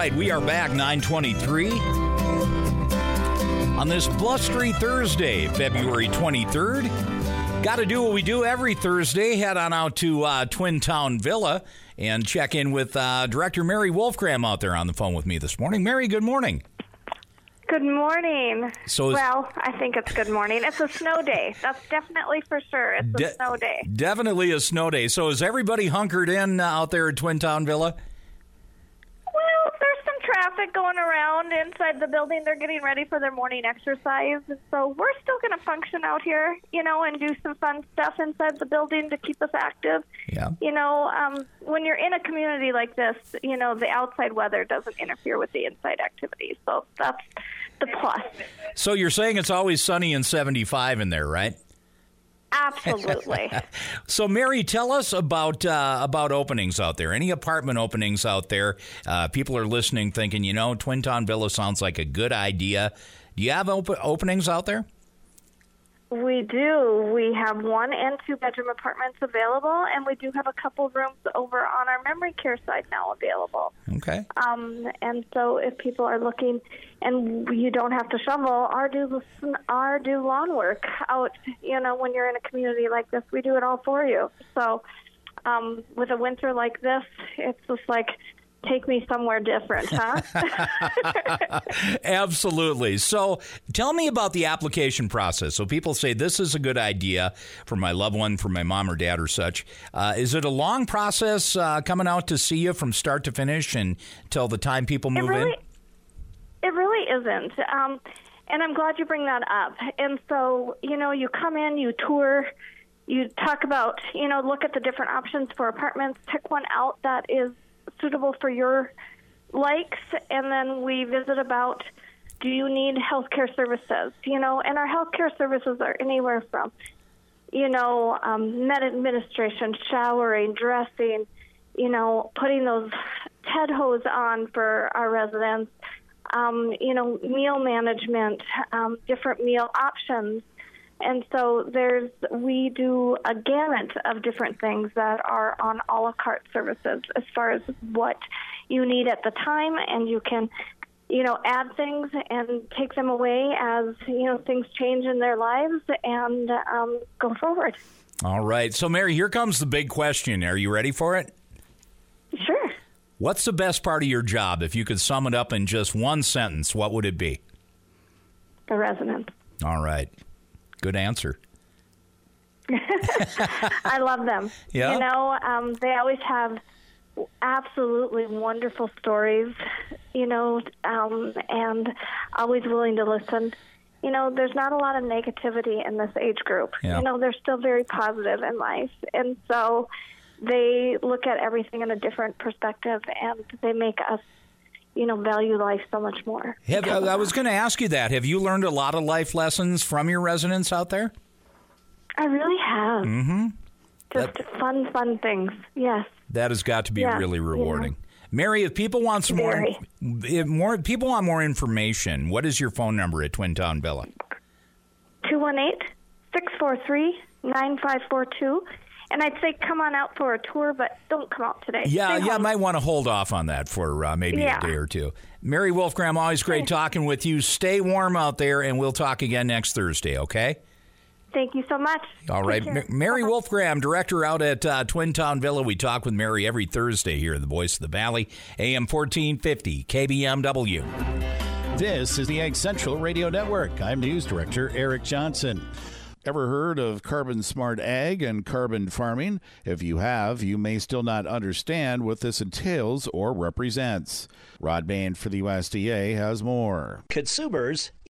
right, we are back, 9:23. On this blustery Thursday, February 23rd. Got to do what we do every Thursday. Head on out to Twin Town Villa and check in with Director Mary Wolfgram out there on the phone with me this morning. Mary, good morning. Good morning. Well, I think it's good morning. It's a snow day. That's definitely for sure. It's a snow day. Definitely a snow day. So is everybody hunkered in out there at Twin Town Villa? Well, there's some traffic going around inside the building. They're getting ready for their morning exercise. So we're still going to function out here, and do some fun stuff inside the building to keep us active. Yeah. When you're in a community like this, the outside weather doesn't interfere with the inside activities. So that's the plus. So you're saying it's always sunny and 75 in there, right? Absolutely. So, Mary, tell us about openings out there. Any apartment openings out there? People are listening thinking, Twin Town Villa sounds like a good idea. Do you have openings out there? We do. We have 1 and 2 bedroom apartments available, and we do have a couple rooms over on our memory care side now available. Okay. And so if people are looking, and you don't have to shovel or do lawn work out, when you're in a community like this, we do it all for you. So with a winter like this, it's just like, take me somewhere different, huh? Absolutely. So tell me about the application process. So people say, this is a good idea for my loved one, for my mom or dad or such. Is it a long process coming out to see you from start to finish until the time people move in? It really isn't. And I'm glad you bring that up. And so, you come in, you tour, you talk about, look at the different options for apartments, pick one out that is suitable for your likes, and then we visit about, do you need healthcare services? And our healthcare services are anywhere from, med administration, showering, dressing, putting those TED hose on for our residents, meal management, different meal options. And so we do a gamut of different things that are on a la carte services as far as what you need at the time, and you can, add things and take them away as, things change in their lives and go forward. All right. So, Mary, here comes the big question. Are you ready for it? Sure. What's the best part of your job? If you could sum it up in just one sentence, what would it be? The residents. All right. Good answer. I love them. Yeah. They always have absolutely wonderful stories, and always willing to listen. There's not a lot of negativity in this age group. Yeah. They're still very positive in life. And so they look at everything in a different perspective, and they make us value life so much more. I was going to ask you that. Have you learned a lot of life lessons from your residents out there? I really have. Mm-hmm. Just fun things, yes. That has got to be really rewarding. Mary, if people want people want more information, what is your phone number at Twin Town Villa? 218-643-9542. And I'd say come on out for a tour, but don't come out today. Yeah, I might want to hold off on that for maybe a day or two. Mary Wolfgram, always great talking with you. Stay warm out there, and we'll talk again next Thursday, okay? Thank you so much. All right. Mary Wolfgram, director out at Twin Town Villa. We talk with Mary every Thursday here in the Voice of the Valley, AM 1450, KBMW. This is the Ag Central Radio Network. I'm News Director Eric Johnson. Ever heard of Carbon Smart Ag and carbon farming? If you have, you may still not understand what this entails or represents. Rod Bain for the USDA has more. Consumers